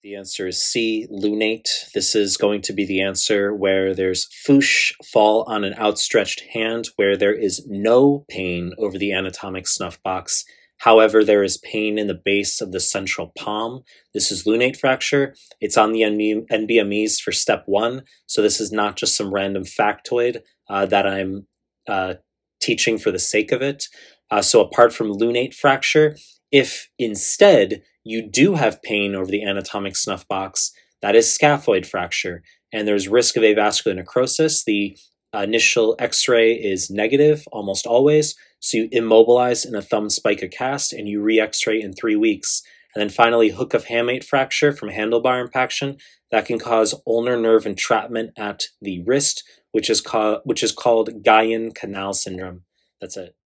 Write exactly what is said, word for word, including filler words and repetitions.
The answer is C, lunate. This is going to be the answer where there's fouche, fall on an outstretched hand, where there is no pain over the anatomic snuff box. However, there is pain in the base of the central palm. This is lunate fracture. It's on the N B M Es for step one, so this is not just some random factoid uh, that I'm uh, teaching for the sake of it. Uh, so apart from lunate fracture, if instead you do have pain over the anatomic snuff box, that is scaphoid fracture, and there's risk of avascular necrosis. The initial x-ray is negative almost always, so you immobilize in a thumb spica cast and you re-x-ray in three weeks. And then finally, hook of hamate fracture from handlebar impaction. That can cause ulnar nerve entrapment at the wrist, which is, ca- which is called Guyon canal syndrome. That's it.